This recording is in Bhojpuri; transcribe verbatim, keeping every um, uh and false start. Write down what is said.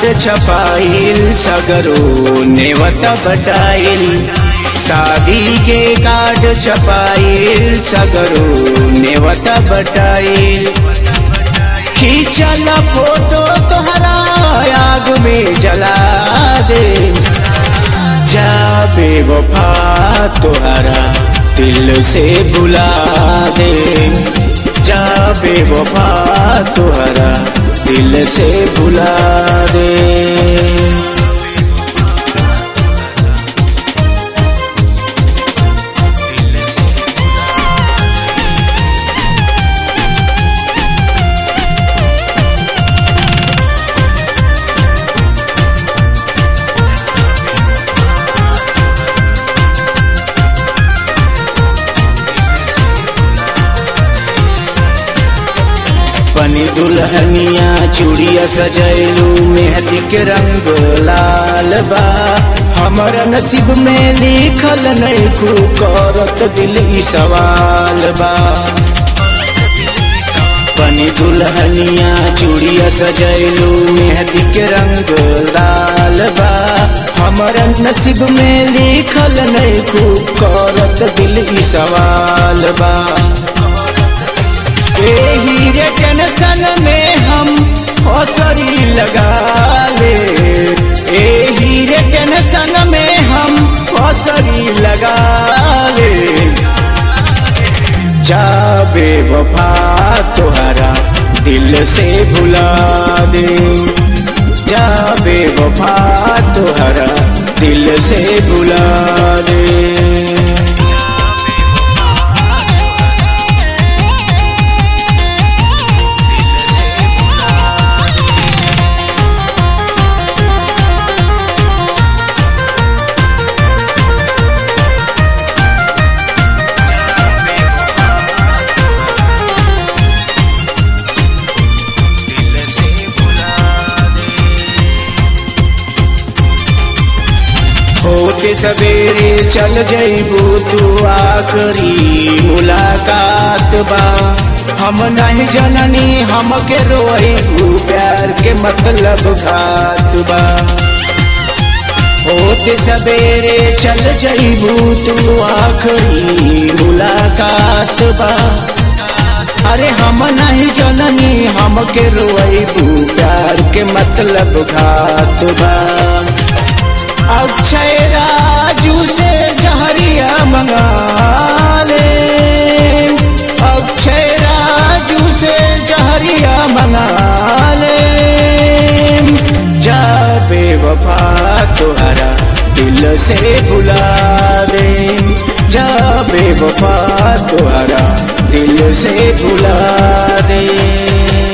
छपाइल सगरो नेवता बटाइल शादी के कार्ड छपाइल सगरो नेवता बटाइल खींचल फोटो तोहरा आग में जला दे जा बेवफा तोहरा दिल से बुला दे जा बेवफा तोहरा दिल से बुला दे। बनी दुल्हनिया चूड़िया सजैलू मेहंदी के रंग लाल बा हमर नसीब में लिखल नहीं खू करत दिल ई सवाल बा। बनी दुल्हनिया चूड़िया सजैलू मेहंदी के रंग लाल बा हमर नसीब में लिखल नहीं खू करत दिल ई सवाल बा। एही रे टेंशन में हम हौसरी लगा ले एही रे टेंशन में हम हौसरी लगा ले जा बेवफा तोहरा दिल से भुला दे जा बेवफा तोहरा दिल से भुला दे। होते सवेरे चल जइबू तू आखरी मुलाकात बा हम नहीं जननी हमके रोइबू प्यार के मतलब घात बा। होते सवेरे चल जइबू तू आखरी मुलाकात बा अरे हम नहीं जननी हमके रोइबू प्यार के मतलब घात बा। अक्षय राजू से जहरिया मंगा ले अक्षय राजू से जहरिया मंगा ले जा बेवफा तोहरा दिल से भुला दे जा बेवफा तोहरा दिल से भुला दे।